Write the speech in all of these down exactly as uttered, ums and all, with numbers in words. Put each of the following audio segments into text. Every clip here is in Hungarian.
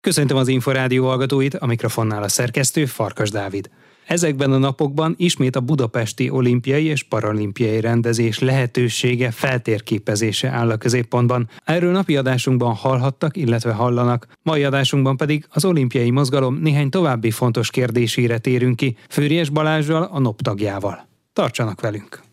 Köszöntöm az Inforádió hallgatóit, a mikrofonnál a szerkesztő Farkas Dávid. Ezekben a napokban ismét a budapesti olimpiai és paralimpiai rendezés lehetősége feltérképezése áll a középpontban. Erről napi adásunkban hallhattak, illetve hallanak. Mai adásunkban pedig az olimpiai mozgalom néhány további fontos kérdésére térünk ki, Főriás Balázsral, a NOP tagjával. Tartsanak velünk!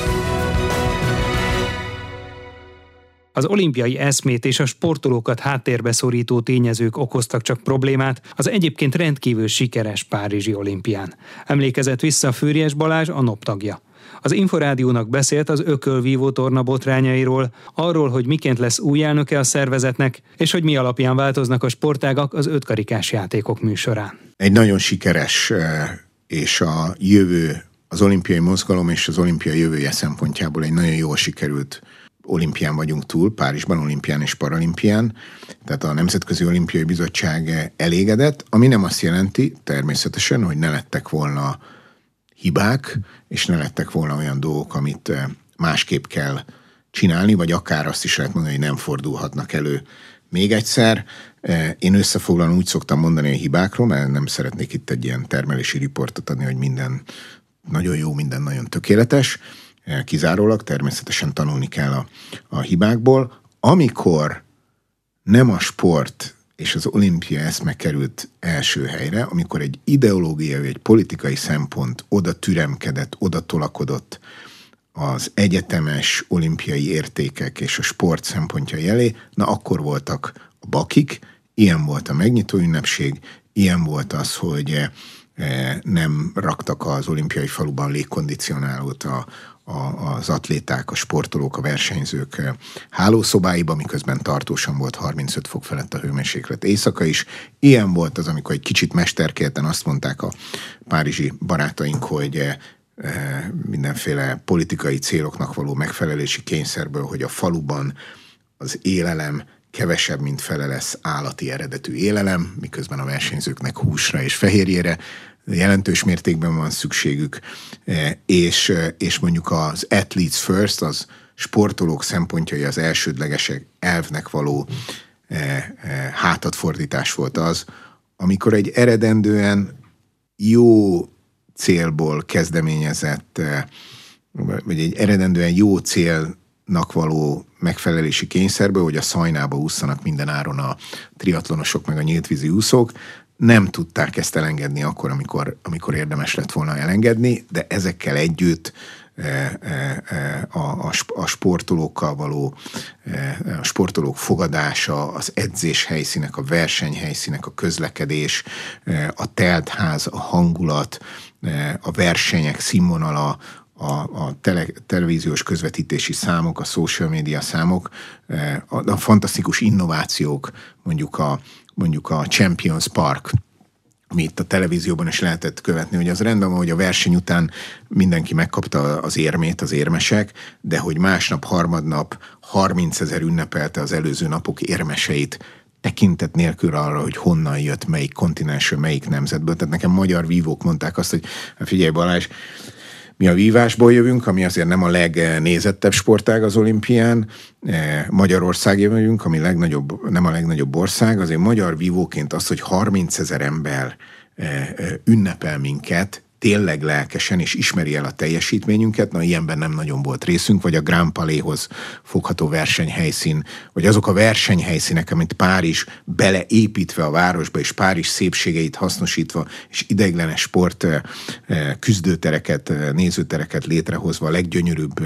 Az olimpiai eszmét és a sportolókat háttérbe szorító tényezők okoztak csak problémát az egyébként rendkívül sikeres párizsi olimpián. Emlékezett vissza Főriás Balázs, a NOP tagja. Az Inforádiónak beszélt az ökölvívó torna botrányairól, arról, hogy miként lesz új elnöke a szervezetnek, és hogy mi alapján változnak a sportágak az ötkarikás játékok műsorán. Egy nagyon sikeres és a jövő, az olimpiai mozgalom és az olimpia jövője szempontjából egy nagyon jól sikerült olimpián vagyunk túl, Párizsban olimpián és paralimpián, tehát a Nemzetközi Olimpiai Bizottság elégedett, ami nem azt jelenti természetesen, hogy ne lettek volna hibák, és ne lettek volna olyan dolgok, amit másképp kell csinálni, vagy akár azt is lehet mondani, hogy nem fordulhatnak elő még egyszer. Én összefoglalóan úgy szoktam mondani a hibákról, mert nem szeretnék itt egy ilyen termelési riportot adni, hogy minden nagyon jó, minden nagyon tökéletes. Kizárólag természetesen tanulni kell a, a hibákból. Amikor nem a sport és az olimpia eszme került első helyre, amikor egy ideológiai, egy politikai szempont oda türemkedett, oda tolakodott az egyetemes olimpiai értékek és a sport szempontjai elé, na akkor voltak a bakik, ilyen volt a megnyitó ünnepség, ilyen volt az, hogy nem raktak az olimpiai faluban légkondicionálót a az atléták, a sportolók, a versenyzők hálószobáiba, miközben tartósan volt harmincöt fok felett a hőmérséklet éjszaka is. Ilyen volt az, amikor egy kicsit mesterkélten azt mondták a párizsi barátaink, hogy mindenféle politikai céloknak való megfelelési kényszerből, hogy a faluban az élelem kevesebb, mint fele lesz állati eredetű élelem, miközben a versenyzőknek húsra és fehérjére jelentős mértékben van szükségük, és, és mondjuk az athletes first, az sportolók szempontjai az elsődlegesek elvnek való hátadfordítás volt az, amikor egy eredendően jó célból kezdeményezett, vagy egy eredendően jó célnak való megfelelési kényszerből, hogy a szajnába ússzanak minden áron a triatlonosok meg a nyíltvízi úszók, nem tudták ezt elengedni akkor, amikor, amikor érdemes lett volna elengedni, de ezekkel együtt a, a, a sportolókkal való, a sportolók fogadása, az edzés helyszínek, a versenyhelyszínek, a közlekedés, a teltház, a hangulat, a versenyek színvonala, a, a tele, televíziós közvetítési számok, a social media számok, a, a fantasztikus innovációk, mondjuk a mondjuk a Champions Park, ami itt a televízióban is lehetett követni, hogy az rendben van, hogy a verseny után mindenki megkapta az érmét, az érmesek, de hogy másnap, harmadnap harmincezer ünnepelte az előző napok érmeseit, tekintet nélkül arra, hogy honnan jött, melyik kontinensről, melyik nemzetből. Tehát nekem magyar vívók mondták azt, hogy figyelj Balázs, mi a vívásból jövünk, ami azért nem a legnézettebb sportág az olimpián. Magyarország jövünk, ami legnagyobb, nem a legnagyobb ország. Azért magyar vívóként az, hogy harmincezer ember ünnepel minket, tényleg lelkesen, és ismeri el a teljesítményünket, na ilyenben nem nagyon volt részünk, vagy a Grand Palais-hoz fogható versenyhelyszín, vagy azok a versenyhelyszínek, amit Párizs beleépítve a városba, és Párizs szépségeit hasznosítva, és ideiglenes sport küzdőtereket, nézőtereket létrehozva a leggyönyörűbb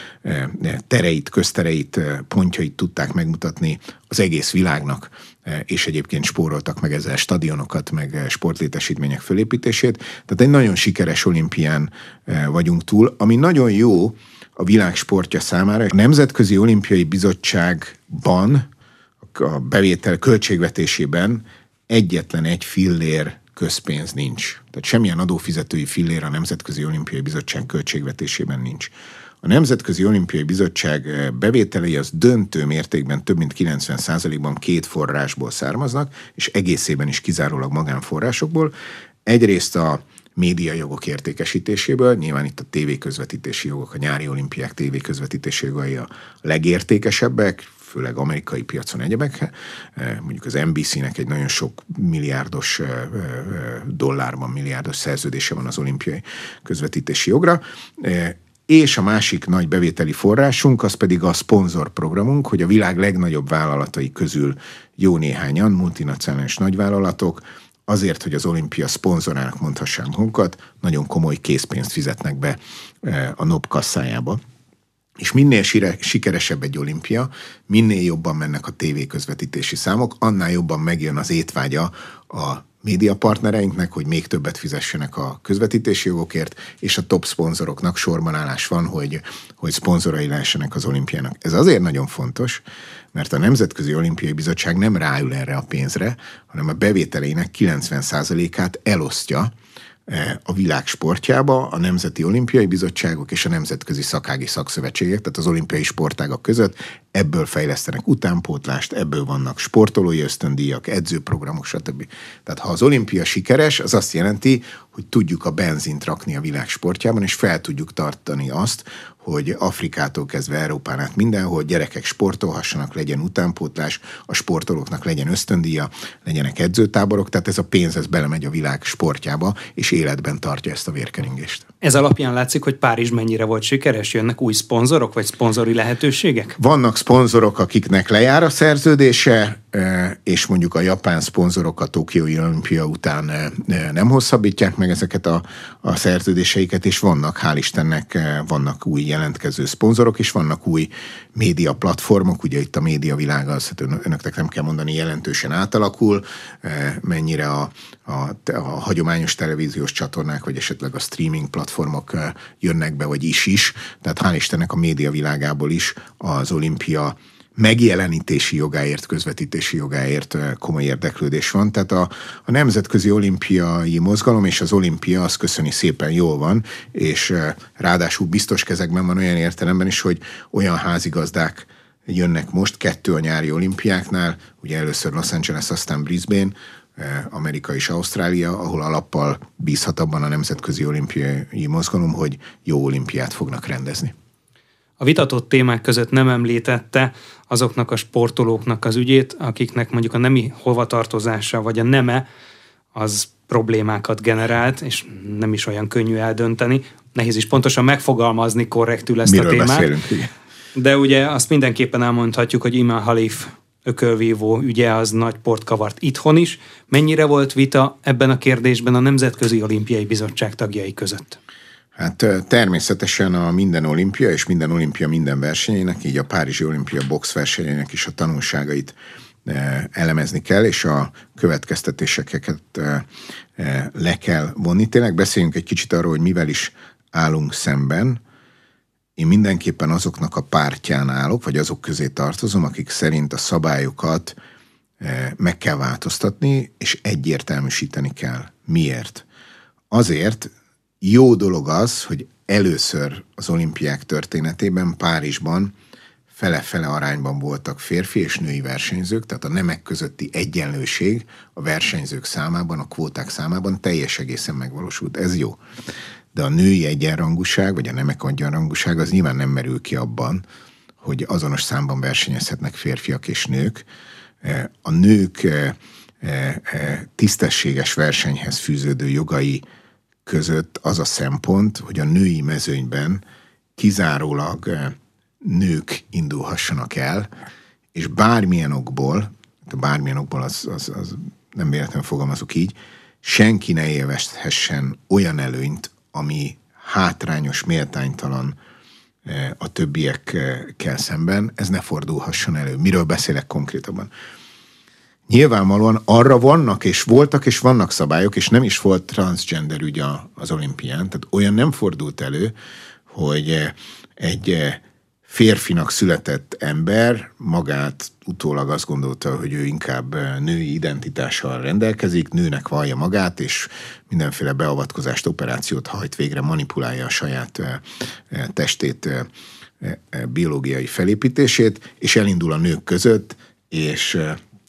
tereit, köztereit, pontjait tudták megmutatni az egész világnak, és egyébként spóroltak meg ezzel stadionokat, meg sportlétesítmények fölépítését. Tehát egy nagyon sikeres olimpián vagyunk túl, ami nagyon jó a világ sportja számára. A Nemzetközi Olimpiai Bizottságban, a bevétel költségvetésében egyetlen egy fillér közpénz nincs. Tehát semmilyen adófizetői fillér a Nemzetközi Olimpiai Bizottság költségvetésében nincs. A Nemzetközi Olimpiai Bizottság bevételei az döntő mértékben több mint kilencven százalékban két forrásból származnak, és egészében is kizárólag magánforrásokból. Egyrészt a médiajogok értékesítéséből, nyilván itt a tévéközvetítési jogok, a nyári olimpiák tévéközvetítési jogai a legértékesebbek, főleg amerikai piacon egyebek. Mondjuk az en bé cé-nek egy nagyon sok milliárdos dollárban, milliárdos szerződése van az olimpiai közvetítési jogra. És a másik nagy bevételi forrásunk, az pedig a szponzorprogramunk, hogy a világ legnagyobb vállalatai közül jó néhányan, multinacionális nagyvállalatok, azért, hogy az olimpia szponzorának mondhassák magukat, nagyon komoly készpénzt fizetnek be a en o pé kasszájába. És minél sikeresebb egy olimpia, minél jobban mennek a tévéközvetítési számok, annál jobban megjön az étvágya a médiapartnereinknek, hogy még többet fizessenek a közvetítési jogokért, és a top szponzoroknak sorban állás van, hogy, hogy szponzorai lehessenek az olimpiának. Ez azért nagyon fontos, mert a Nemzetközi Olimpiai Bizottság nem ráül erre a pénzre, hanem a bevételeinek kilencven százalékát elosztja a világ sportjába a Nemzeti Olimpiai Bizottságok és a Nemzetközi Szakági Szakszövetségek, tehát az olimpiai sportágak között. Ebből fejlesztenek utánpótlást, ebből vannak sportolói ösztöndíjak, edzőprogramok, stb. Tehát ha az olimpia sikeres, az azt jelenti, hogy tudjuk a benzint rakni a világ sportjában, és fel tudjuk tartani azt, hogy Afrikától kezdve Európán át mindenhol gyerekek sportolhassanak, legyen utánpótlás, a sportolóknak legyen ösztöndíja, legyenek edzőtáborok, tehát ez a pénz, ez belemegy a világ sportjába, és életben tartja ezt a vérkeringést. Ez alapján látszik, hogy Párizs mennyire volt sikeres? Jönnek új szponzorok, vagy szponzori lehetőségek? Vannak szponzorok, akiknek lejár a szerződése, és mondjuk a japán szponzorok a Tokiói olimpia után nem hosszabbítják meg ezeket a, a szerződéseiket, és vannak, hál' Istennek, vannak új jelentkező szponzorok, és vannak új média platformok, ugye itt a médiavilág az, hát önöknek nem kell mondani, jelentősen átalakul, mennyire a, a, a hagyományos televíziós csatornák, vagy esetleg a streaming platformok jönnek be, vagy is is, tehát hál' Istennek a médiavilágából is az olimpia megjelenítési jogáért, közvetítési jogáért komoly érdeklődés van. Tehát a, a nemzetközi olimpiai mozgalom és az olimpia az köszöni szépen jól van, és ráadásul biztos kezekben van olyan értelemben is, hogy olyan házigazdák jönnek most, kettő a nyári olimpiáknál, ugye először Los Angeles, aztán Brisbane, Amerika és Ausztrália, ahol alappal bízhat abban a nemzetközi olimpiai mozgalom, hogy jó olimpiát fognak rendezni. A vitatott témák között nem említette azoknak a sportolóknak az ügyét, akiknek mondjuk a nemi hovatartozása vagy a neme az problémákat generált, és nem is olyan könnyű eldönteni. Nehéz is pontosan megfogalmazni korrektül ezt Miről a témát. Beszélünk, igen. De ugye azt mindenképpen elmondhatjuk, hogy Iman Khalif ökölvívó ügye az nagy port kavart itthon is. Mennyire volt vita ebben a kérdésben a Nemzetközi Olimpiai Bizottság tagjai között? Hát természetesen a minden olimpia és minden olimpia minden versenyének, így a Párizsi Olimpia box versenyének is a tanulságait elemezni kell, és a következtetéseket le kell vonni. Tényleg beszéljünk egy kicsit arról, hogy mivel is állunk szemben. Én mindenképpen azoknak a pártján állok, vagy azok közé tartozom, akik szerint a szabályokat meg kell változtatni, és egyértelműsíteni kell. Miért? Azért jó dolog az, hogy először az olimpiák történetében Párizsban fele-fele arányban voltak férfi és női versenyzők, tehát a nemek közötti egyenlőség a versenyzők számában, a kvóták számában teljes egészen megvalósult. Ez jó. De a női egyenrangúság, vagy a nemek egyenrangúság az nyilván nem merül ki abban, hogy azonos számban versenyezhetnek férfiak és nők. A nők tisztességes versenyhez fűződő jogai között az a szempont, hogy a női mezőnyben kizárólag nők indulhassanak el, és bármilyen okból, bármilyen okból az, az, az nem véletlenül fogalmazok így, senki ne élvezhessen olyan előnyt, ami hátrányos, méltánytalan a többiekkel szemben, ez ne fordulhasson elő. Miről beszélek konkrétabban? Nyilvánvalóan arra vannak, és voltak, és vannak szabályok, és nem is volt transgender ügy az olimpián, tehát olyan nem fordult elő, hogy egy férfinak született ember magát utólag azt gondolta, hogy ő inkább női identitással rendelkezik, nőnek vallja magát, és mindenféle beavatkozást, operációt hajt végre, manipulálja a saját testét, biológiai felépítését, és elindul a nők között, és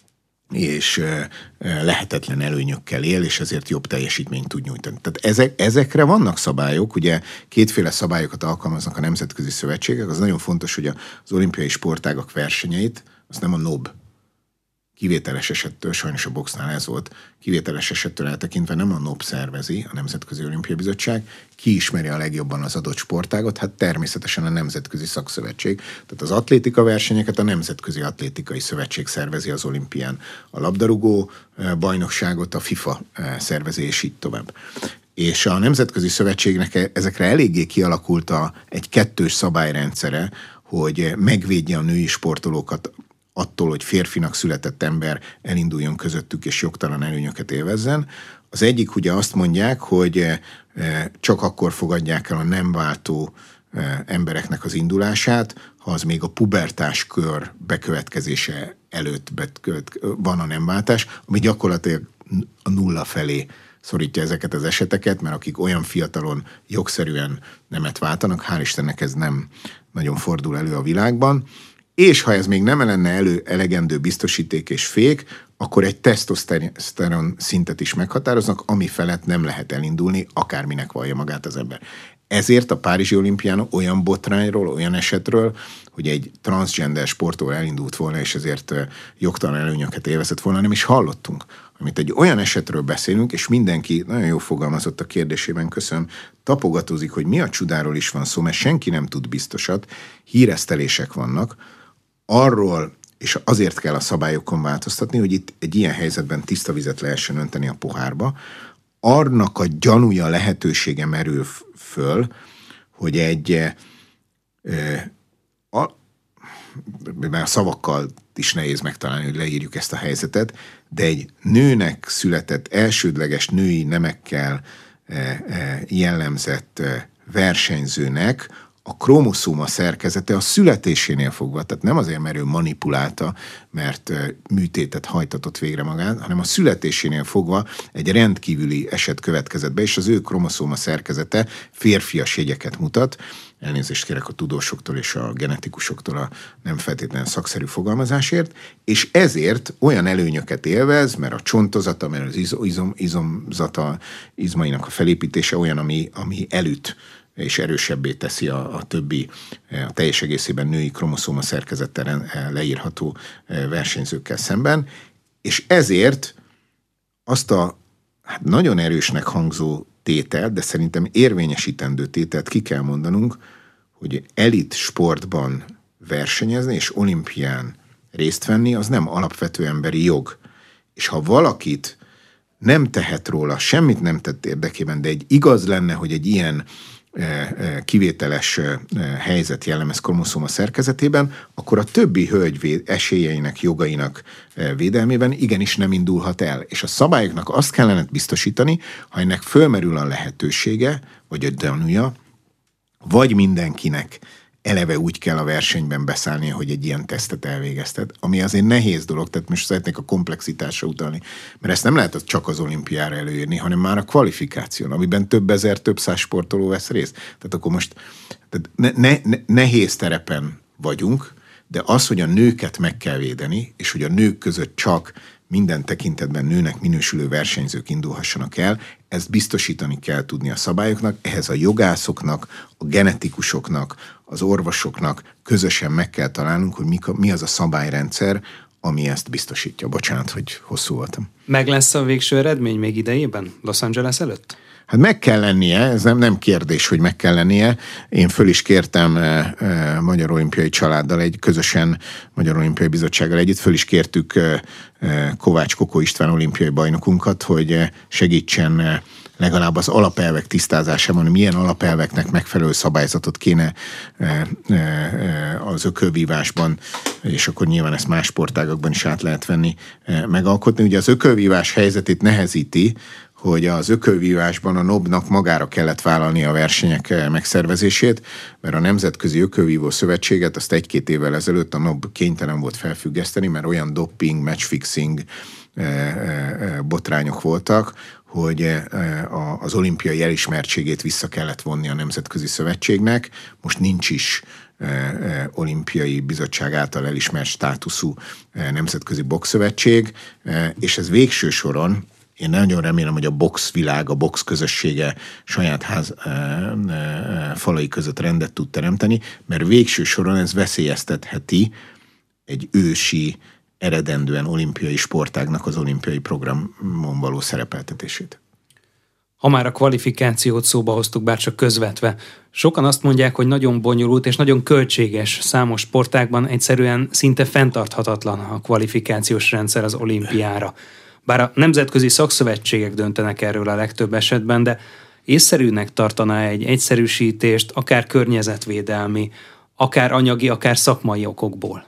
és lehetetlen előnyökkel él, és ezért jobb teljesítményt tud nyújtani. Tehát ezek, ezekre vannak szabályok, ugye kétféle szabályokat alkalmaznak a nemzetközi szövetségek, az nagyon fontos, hogy az olimpiai sportágak versenyeit, az nem a en o bé, kivételes esettől, sajnos a boxnál ez volt, kivételes esettől eltekintve nem a en o bé szervezi, a Nemzetközi Olimpiai Bizottság, ki ismeri a legjobban az adott sportágot, hát természetesen a Nemzetközi Szakszövetség. Tehát az atlétika versenyeket a Nemzetközi Atlétikai Szövetség szervezi az olimpián. A labdarúgó bajnokságot a FIFA szervezi, és így tovább. És a Nemzetközi Szövetségnek ezekre eléggé kialakult a, egy kettős szabályrendszere, hogy megvédje a női sportolókat attól, hogy férfinak született ember elinduljon közöttük és jogtalan előnyöket élvezzen. Az egyik ugye azt mondják, hogy csak akkor fogadják el a nem váltó embereknek az indulását, ha az még a pubertás kör bekövetkezése előtt van a nem váltás, ami gyakorlatilag a nulla felé szorítja ezeket az eseteket, mert akik olyan fiatalon jogszerűen nemet váltanak, hál' Istennek ez nem nagyon fordul elő a világban, és ha ez még nem lenne elő elegendő biztosíték és fék, akkor egy tesztoszteron szintet is meghatároznak, ami felett nem lehet elindulni, akárminek vallja magát az ember. Ezért a Párizsi olimpián olyan botrányról, olyan esetről, hogy egy transgender sportoló elindult volna, és ezért jogtalan előnyöket élvezett volna, nem is hallottunk. Amit egy olyan esetről beszélünk, és mindenki nagyon jól fogalmazott a kérdésében, köszönöm, tapogatózik, hogy mi a csudáról is van szó, mert senki nem tud biztosat, híresztelések vannak, arról, és azért kell a szabályokon változtatni, hogy itt egy ilyen helyzetben tiszta vizet lehessen önteni a pohárba, annak a gyanúja lehetősége merül föl, hogy egy e, a, mert a szavakkal is nehéz megtalálni, hogy leírjuk ezt a helyzetet, de egy nőnek született elsődleges női nemekkel e, e, jellemzett e, versenyzőnek a kromoszóma szerkezete a születésénél fogva, tehát nem azért, mert ő manipulálta, mert műtétet hajtatott végre magán, hanem a születésénél fogva egy rendkívüli eset következett be, és az ő kromoszóma szerkezete férfias jegyeket mutat. Elnézést kérek a tudósoktól és a genetikusoktól a nem feltétlenül szakszerű fogalmazásért, és ezért olyan előnyöket élvez, mert a csontozata, mert az izom, izomzata, izmainak a felépítése olyan, ami, ami elüt és erősebbé teszi a, a többi, a teljes egészében női kromoszóma szerkezettel leírható versenyzőkkel szemben, és ezért azt a hát nagyon erősnek hangzó tételt, de szerintem érvényesítendő tételt ki kell mondanunk, hogy elit sportban versenyezni és olimpián részt venni, az nem alapvető emberi jog. És ha valakit nem tehet róla, semmit nem tett érdekében, de egy igaz lenne, hogy egy ilyen kivételes helyzet jellemez kromoszóma szerkezetében, akkor a többi hölgy esélyeinek, jogainak védelmében igenis nem indulhat el. És a szabályoknak azt kellene biztosítani, ha ennek fölmerül a lehetősége, vagy a gyanúja, vagy mindenkinek eleve úgy kell a versenyben beszállnia, hogy egy ilyen tesztet elvégeztet, ami azért nehéz dolog, tehát most szeretnék a komplexitásra utalni, mert ezt nem lehet csak az olimpiára előírni, hanem már a kvalifikáción, amiben több ezer, több száz sportoló vesz részt. Tehát akkor most tehát ne, ne, ne, nehéz terepen vagyunk, de az, hogy a nőket meg kell védeni, és hogy a nők között csak minden tekintetben nőnek minősülő versenyzők indulhassanak el, ezt biztosítani kell tudni a szabályoknak, ehhez a jogászoknak, a genetikusoknak, az orvosoknak közösen meg kell találnunk, hogy mi az a szabályrendszer, ami ezt biztosítja. Bocsánat, hogy hosszú voltam. Meg lesz a végső eredmény még idejében, Los Angeles előtt? Hát meg kell lennie, ez nem, nem kérdés, hogy meg kell lennie. Én föl is kértem e, e, Magyar Olimpiai Családdal, egy közösen Magyar Olimpiai Bizottsággal együtt, föl is kértük e, e, Kovács Kokó István olimpiai bajnokunkat, hogy segítsen e, legalább az alapelvek tisztázásában, hogy milyen alapelveknek megfelelő szabályzatot kéne e, e, az ökölvívásban, és akkor nyilván ezt más sportágakban is át lehet venni, e, megalkotni. Ugye az ökölvívás helyzetét nehezíti, hogy az ökölvívásban a en o bé-nak magára kellett vállalni a versenyek megszervezését, mert a Nemzetközi Ökölvívó Szövetséget azt egy-két évvel ezelőtt a en o bé kénytelen volt felfüggeszteni, mert olyan doping, matchfixing botrányok voltak, hogy az olimpiai elismertségét vissza kellett vonni a Nemzetközi Szövetségnek. Most nincs is olimpiai bizottság által elismert státuszú nemzetközi boxszövetség, és ez végső soron, én nagyon remélem, hogy a boxvilág, a box közössége saját ház e, e, falai között rendet tud teremteni, mert végső soron ez veszélyeztetheti egy ősi, eredendően olimpiai sportágnak az olimpiai programon való szerepeltetését. Ha már a kvalifikációt szóba hoztuk, bár csak közvetve, sokan azt mondják, hogy nagyon bonyolult és nagyon költséges, számos sportágban egyszerűen szinte fenntarthatatlan a kvalifikációs rendszer az olimpiára. Bár a nemzetközi szakszövetségek döntenek erről a legtöbb esetben, de észszerűnek tartaná egy egyszerűsítést, akár környezetvédelmi, akár anyagi, akár szakmai okokból.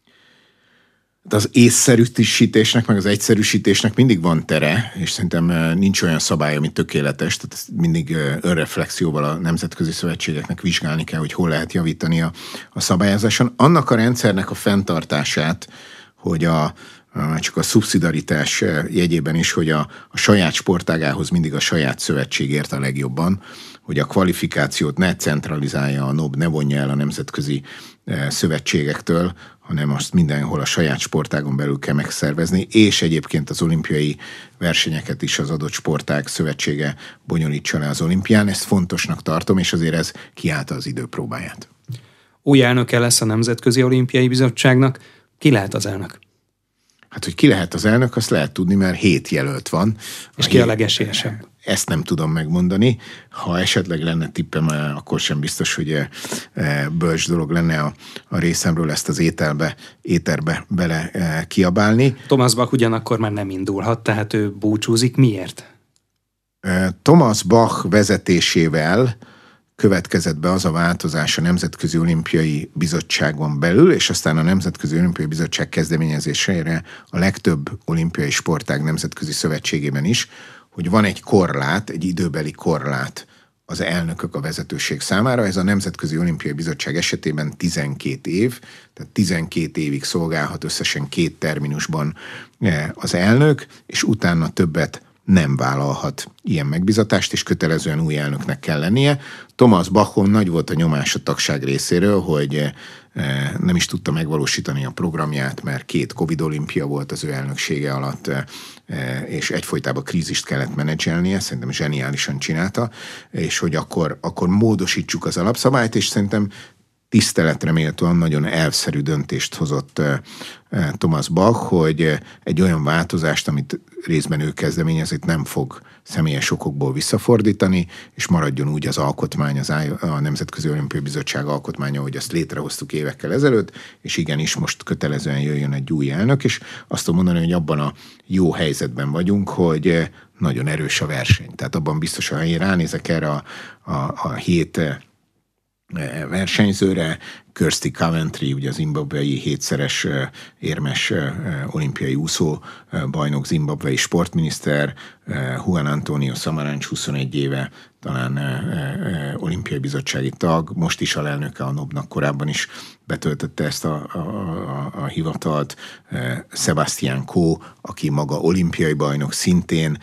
De az észszerűsítésnek, meg az egyszerűsítésnek mindig van tere, és szerintem nincs olyan szabály, ami tökéletes, tehát ezt mindig önreflexióval a nemzetközi szövetségeknek vizsgálni kell, hogy hol lehet javítani a, a szabályozáson. Annak a rendszernek a fenntartását, hogy a már csak a szubszidaritás jegyében is, hogy a, a saját sportágához mindig a saját szövetség ért a legjobban, hogy a kvalifikációt ne centralizálja a NOB, ne vonja el a nemzetközi szövetségektől, hanem azt mindenhol a saját sportágon belül kell megszervezni, és egyébként az olimpiai versenyeket is az adott sportág szövetsége bonyolítsa le az olimpián. Ezt fontosnak tartom, és azért ez kiállta az idő próbáját. Új elnöke lesz a Nemzetközi Olimpiai Bizottságnak. Ki lehet az elnök? Hát, hogy ki lehet az elnök, azt lehet tudni, mert hét jelölt van. És ki a legesélyesebb? Ezt nem tudom megmondani. Ha esetleg lenne tippem, akkor sem biztos, hogy bölcs dolog lenne a, a részemről ezt az ételbe, éterbe bele kiabálni. Thomas Bach ugyanakkor már nem indulhat, tehát ő búcsúzik. Miért? Thomas Bach vezetésével következett be az a változás a Nemzetközi Olimpiai Bizottságon belül, és aztán a Nemzetközi Olimpiai Bizottság kezdeményezésére a legtöbb olimpiai sportág nemzetközi szövetségében is, hogy van egy korlát, egy időbeli korlát az elnökök a vezetőség számára. Ez a Nemzetközi Olimpiai Bizottság esetében tizenkét év, tehát tizenkét évig szolgálhat összesen két terminusban az elnök, és utána többet nem vállalhat ilyen megbizatást, és kötelezően új elnöknek kell lennie. Thomas Bachon nagy volt a nyomás a tagság részéről, hogy nem is tudta megvalósítani a programját, mert két Covid olimpia volt az ő elnöksége alatt, és egyfolytában krízist kellett menedzselnie, szerintem zseniálisan csinálta, és hogy akkor, akkor módosítsuk az alapszabályt, és szerintem tiszteletre méltóan nagyon elvszerű döntést hozott Thomas Bach, hogy egy olyan változást, amit részben ő kezdeményezett, nem fog személyes okokból visszafordítani, és maradjon úgy az alkotmány, az a Nemzetközi Olimpiai Bizottság alkotmánya, hogy azt létrehoztuk évekkel ezelőtt, és igenis most kötelezően jöjjön egy új elnök, és azt tudom mondani, hogy abban a jó helyzetben vagyunk, hogy nagyon erős a verseny. Tehát abban biztosan, ha én ránézek erre a, a, a hét versenyzőre, Kirsty Coventry, ugye az zimbabwei hétszeres érmes olimpiai úszó bajnok, zimbabwei sportminiszter, Juan Antonio Samaranch huszonegy éve talán olimpiai bizottsági tag, most is alelnöke a NOB-nak, korábban is betöltötte ezt a, a, a, a hivatalt. Sebastian Coe, aki maga olimpiai bajnok, szintén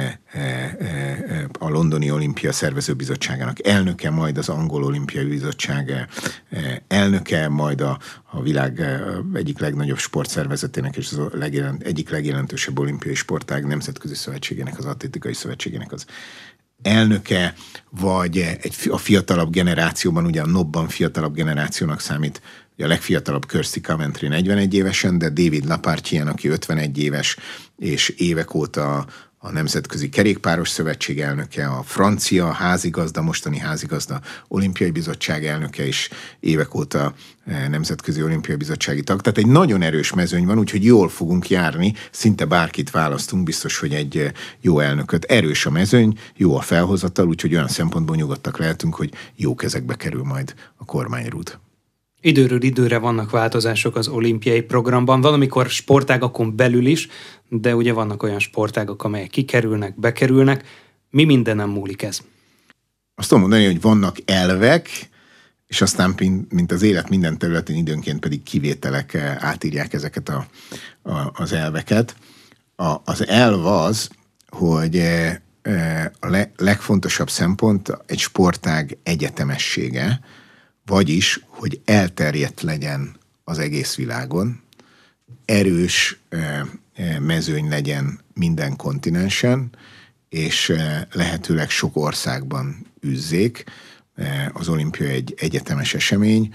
a Londoni Olimpia Szervezőbizottságának elnöke, majd az Angol Olimpiai Bizottság elnöke, majd a, a világ egyik legnagyobb sportszervezetének és az legjelent, egyik legjelentősebb olimpiai sportág nemzetközi szövetségének, az atlétikai szövetségének az elnöke, vagy egy, a fiatalabb generációban, ugye a NOB-ban fiatalabb generációnak számít, ugye a legfiatalabb Kirsty Coventry negyvenegy évesen, de David Lapartien, aki ötvenegy éves, és évek óta a Nemzetközi Kerékpáros Szövetség elnöke, a francia házigazda, mostani házigazda olimpiai bizottság elnöke is évek óta Nemzetközi Olimpiai Bizottsági tag. Tehát egy nagyon erős mezőny van, úgyhogy jól fogunk járni, szinte bárkit választunk, biztos, hogy egy jó elnököt. Erős a mezőny, jó a felhozatal, úgyhogy olyan szempontból nyugodtak lehetünk, hogy jó kezekbe kerül majd a kormányrúd. Időről időre vannak változások az olimpiai programban, valamikor sportágakon belül is, de ugye vannak olyan sportágak, amelyek kikerülnek, bekerülnek. Mi mindenem múlik ez? Azt tudom mondani, hogy vannak elvek, és aztán, mint az élet minden területén, időnként pedig kivételek átírják ezeket a, a, az elveket. A, az elv az, hogy a le, legfontosabb szempont egy sportág egyetemessége, vagyis, hogy elterjedt legyen az egész világon, erős mezőny legyen minden kontinensen, és lehetőleg sok országban üzzék. Az olimpia egy egyetemes esemény,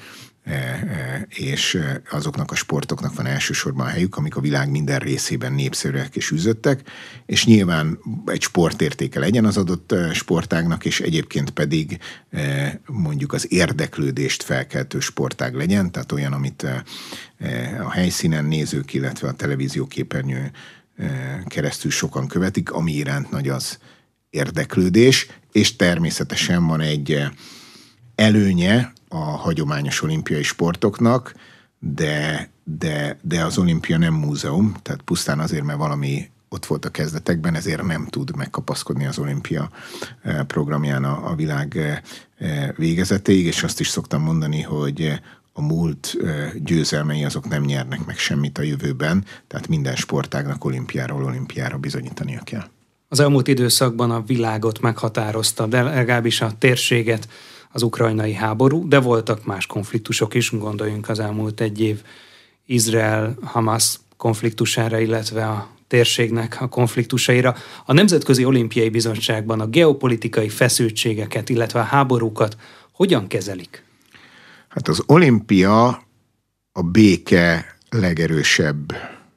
és azoknak a sportoknak van elsősorban helyük, amik a világ minden részében népszerűek és üzöttek, és nyilván egy sportértéke legyen az adott sportágnak, és egyébként pedig mondjuk az érdeklődést felkeltő sportág legyen, tehát olyan, amit a helyszínen nézők, illetve a televízióképernyő keresztül sokan követik, ami iránt nagy az érdeklődés, és természetesen van egy előnye a hagyományos olimpiai sportoknak, de, de, de az olimpia nem múzeum, tehát pusztán azért, mert valami ott volt a kezdetekben, ezért nem tud megkapaszkodni az olimpia programján a, a világ végezetéig, és azt is szoktam mondani, hogy a múlt győzelmei azok nem nyernek meg semmit a jövőben, tehát minden sportágnak olimpiáról olimpiára bizonyítania kell. Az elmúlt időszakban a világot meghatározta, de legalábbis a térséget az ukrajnai háború, de voltak más konfliktusok is, gondoljunk az elmúlt egy év Izrael-Hamas konfliktusára, illetve a térségnek a konfliktusaira. A Nemzetközi Olimpiai Bizottságban a geopolitikai feszültségeket, illetve a háborúkat hogyan kezelik? Hát az olimpia a béke legerősebb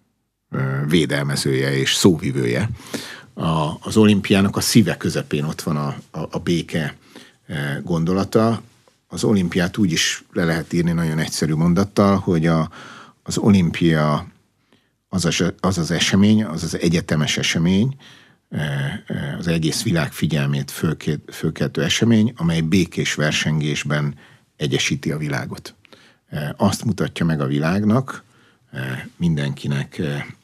védelmezője és szóvivője. A, az olimpiának a szíve közepén ott van a, a, a béke gondolata. Az olimpiát úgy is le lehet írni nagyon egyszerű mondattal, hogy a, az olimpia az az, az az esemény, az az egyetemes esemény, az egész világ figyelmét fölkeltő esemény, amely békés versengésben egyesíti a világot. Azt mutatja meg a világnak, mindenkinek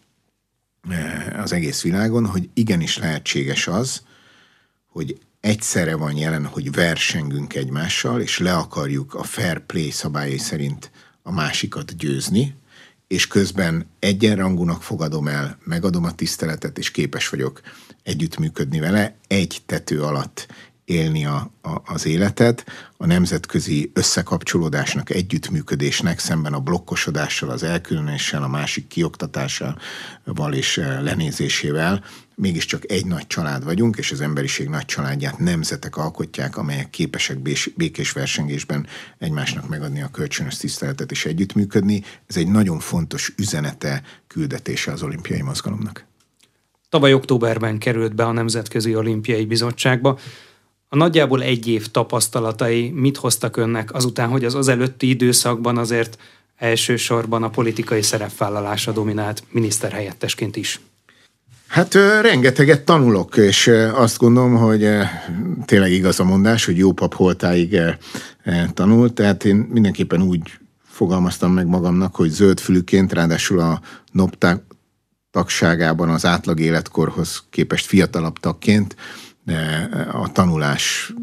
az egész világon, hogy igenis lehetséges az, hogy egyszerre van jelen, hogy versengünk egymással, és le akarjuk a fair play szabályai szerint a másikat győzni, és közben egyenrangúnak fogadom el, megadom a tiszteletet, és képes vagyok együttműködni vele, egy tető alatt élni a, a, az életet, a nemzetközi összekapcsolódásnak, együttműködésnek szemben a blokkosodással, az elkülönéssel, a másik kioktatásával és lenézésével. Mégiscsak egy nagy család vagyunk, és az emberiség nagy családját nemzetek alkotják, amelyek képesek békés versengésben egymásnak megadni a kölcsönös tiszteletet és együttműködni. Ez egy nagyon fontos üzenete, küldetése az olimpiai mozgalomnak. Tavaly októberben került be a Nemzetközi Olimpiai Bizottságba. A nagyjából egy év tapasztalatai mit hoztak önnek azután, hogy az az előtti időszakban azért elsősorban a politikai szerepvállalása dominált miniszterhelyettesként is? Hát rengeteget tanulok, és azt gondolom, hogy tényleg igaz a mondás, hogy jó pap holtáig tanult, tehát én mindenképpen úgy fogalmaztam meg magamnak, hogy zöldfülűként, ráadásul a NOP tagságában az átlag életkorhoz képest fiatalabb tagként a tanulással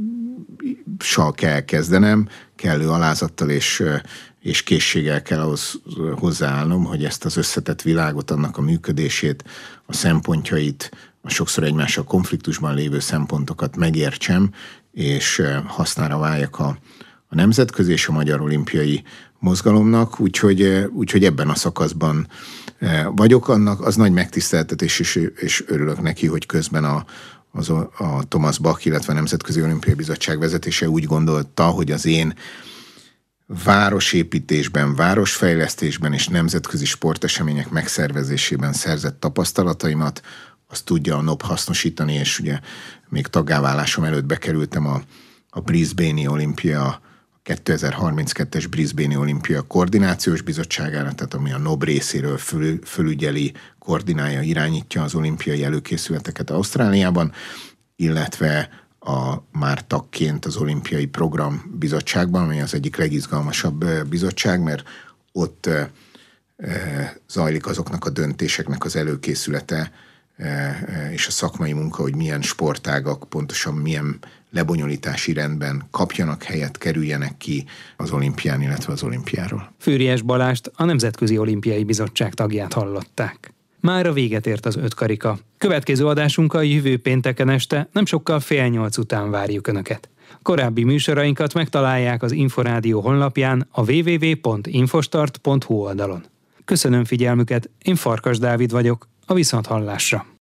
kell kezdenem, kellő alázattal és, és készséggel kell ahhoz hozzáállnom, hogy ezt az összetett világot, annak a működését, a szempontjait, a sokszor egymással konfliktusban lévő szempontokat megértsem, és hasznára váljak a, a nemzetközi és a magyar olimpiai mozgalomnak, úgyhogy, úgyhogy ebben a szakaszban vagyok. Annak az nagy megtiszteltetés, és, és örülök neki, hogy közben a Az a, a Thomas Bach, illetve a Nemzetközi Olimpiai Bizottság vezetése úgy gondolta, hogy az én városépítésben, városfejlesztésben és nemzetközi sportesemények megszervezésében szerzett tapasztalataimat, azt tudja a NOP hasznosítani, és ugye még taggáválásom előtt bekerültem a, a Brisbane-i olimpia, kétezer-harminckettes Brisbane-i olimpia koordinációs bizottságára, tehát ami a NOB részéről föl, fölügyeli, koordinálja, irányítja az olimpiai előkészületeket Ausztráliában, illetve a már tagként az olimpiai program bizottságban, ami az egyik legizgalmasabb bizottság, mert ott e, e, zajlik azoknak a döntéseknek az előkészülete e, és a szakmai munka, hogy milyen sportágak pontosan milyen lebonyolítási rendben kapjanak helyet, kerüljenek ki az olimpián, illetve az olimpiáról. Fűrjes Balást, a Nemzetközi Olimpiai Bizottság tagját hallották. Mára véget ért az öt karika. Következő adásunkkal jövő pénteken este, nem sokkal fél nyolc után várjuk Önöket. Korábbi műsorainkat megtalálják az Inforádió honlapján, a double-u double-u double-u pont infostart pont hu oldalon. Köszönöm figyelmüket, én Farkas Dávid vagyok, a viszonthallásra.